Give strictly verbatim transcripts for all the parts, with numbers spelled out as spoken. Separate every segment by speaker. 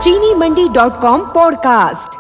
Speaker 1: चीनी मंडी dot com podcast.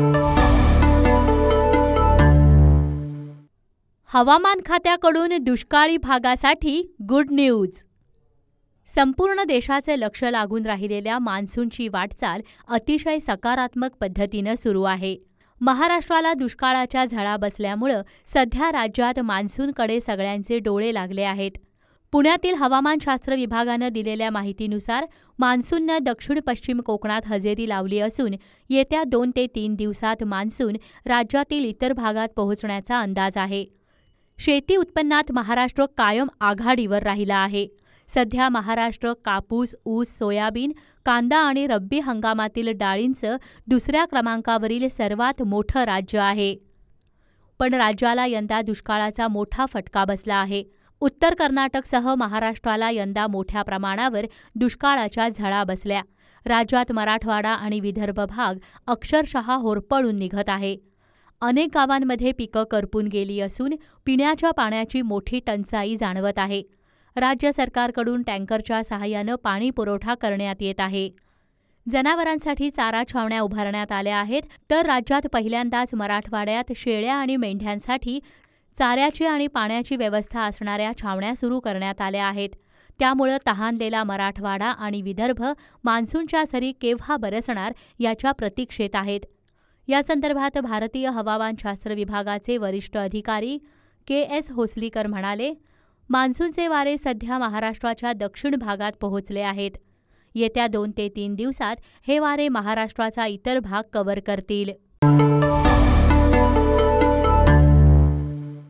Speaker 2: हवामान खात्याकडून दुष्काळी भागासाठी गुड न्यूज। संपूर्ण देशाचे लक्ष लागून राहिलेल्या मान्सूनची वाटचाल अतिशय सकारात्मक पद्धतीनं सुरू आहे। महाराष्ट्राला दुष्काळाच्या झळा बसल्यामुळं सध्या राज्यात मान्सूनकडे सगळ्यांचे डोळे लागले आहेत। पुण्यातील हवामानशास्त्र विभागानं दिलेल्या माहितीनुसार मान्सूननं दक्षिण पश्चिम कोकणात हजेरी लावली असून येत्या दोन ते तीन दिवसात मान्सून राज्यातील इतर भागात पोहोचण्याचा अंदाज आहे। शेती उत्पन्नात महाराष्ट्र कायम आघाडीवर राहिला आहे। सध्या महाराष्ट्र कापूस, ऊस, सोयाबीन, कांदा आणि रब्बी हंगामातील डाळींचं दुसऱ्या क्रमांकावरील सर्वात मोठं राज्य आहे। पण राज्याला यंदा दुष्काळाचा मोठा फटका बसला आहे। उत्तर कर्नाटकसह महाराष्ट्राला यंदा मोठ्या प्रमाणावर दुष्काळाच्या झळा बसल्या। राज्यात मराठवाडा आणि विदर्भ भाग अक्षरशः होरपळून निघत आहे। अनेक गावांमध्ये पिकं करपून गेली असून पिण्याच्या पाण्याची मोठी टंचाई जाणवत आहे। राज्य सरकारकडून टँकरच्या सहाय्यानं पाणी पुरवठा करण्यात येत आहे। जनावरांसाठी चारा छावण्या उभारण्यात आल्या आहेत, तर राज्यात पहिल्यांदाच मराठवाड्यात शेळ्या आणि मेंढ्यांसाठी चाऱ्याची आणि पाण्याची व्यवस्था असणाऱ्या छावण्या सुरू करण्यात आल्या आहेत। त्यामुळं तहानलेला मराठवाडा आणि विदर्भ मान्सूनच्या सरी केव्हा बरसणार याच्या प्रतीक्षेत आहेत। यासंदर्भात भारतीय हवामानशास्त्र विभागाचे वरिष्ठ अधिकारी के एस होसलीकर म्हणाले, मान्सूनचे वारे सध्या महाराष्ट्राच्या दक्षिण भागात पोहोचले आहेत। येत्या दोन ते तीन दिवसात हे वारे महाराष्ट्राचा इतर भाग कव्हर करतील।